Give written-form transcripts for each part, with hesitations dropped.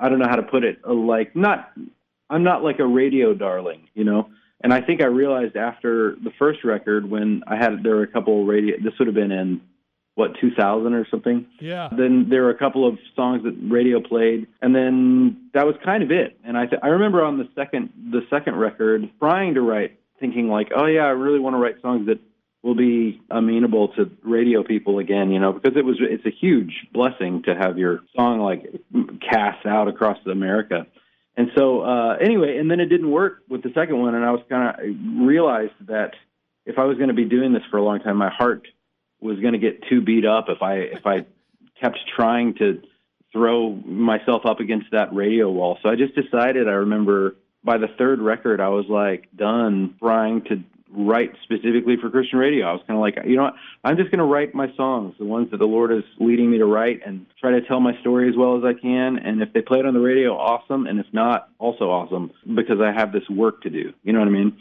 I don't know how to put it, I'm not like a radio darling, you know? And I think I realized after the first record when there were a couple of this would have been in, 2000 or something? Yeah. Then there were a couple of songs that radio played, and then that was kind of it. And I remember on the second record, trying to write, thinking like, oh yeah, I really want to write songs that will be amenable to radio people again, you know, because it's a huge blessing to have your song like cast out across America. And so, anyway, and then it didn't work with the second one, and I realized that if I was going to be doing this for a long time, my heart was going to get too beat up if I kept trying to throw myself up against that radio wall. So I just decided, I remember by the third record, I was like done trying to write specifically for Christian radio. I was kind of like, you know what, I'm just going to write my songs, the ones that the Lord is leading me to write, and try to tell my story as well as I can. And if they play it on the radio, awesome. And if not, also awesome, because I have this work to do. You know what I mean?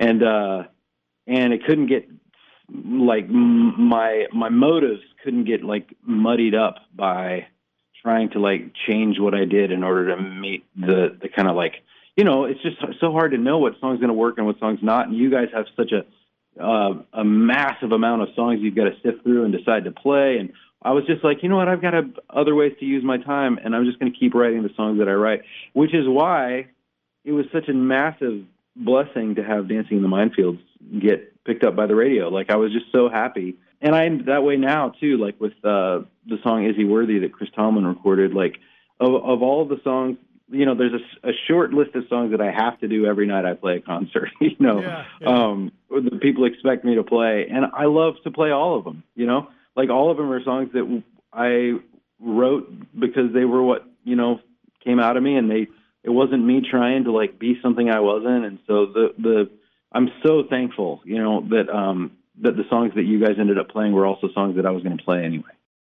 And it couldn't get like my motives couldn't get like muddied up by trying to like change what I did in order to meet the kind of like, you know, it's just so hard to know what song's going to work and what song's not. And you guys have such a massive amount of songs you've got to sift through and decide to play. And I was just like, you know what, I've got other ways to use my time, and I'm just going to keep writing the songs that I write, which is why it was such a massive blessing to have Dancing in the Minefields get picked up by the radio. Like, I was just so happy. And I'm that way now, too, like with the song Is He Worthy that Chris Tomlin recorded. Like, of all of the songs, you know, there's a short list of songs that I have to do every night I play a concert, you know, that people expect me to play. And I love to play all of them, you know, like all of them are songs that I wrote because they were what, you know, came out of me, and it wasn't me trying to like be something I wasn't. And so I'm so thankful, you know, that the songs that you guys ended up playing were also songs that I was going to play anyway.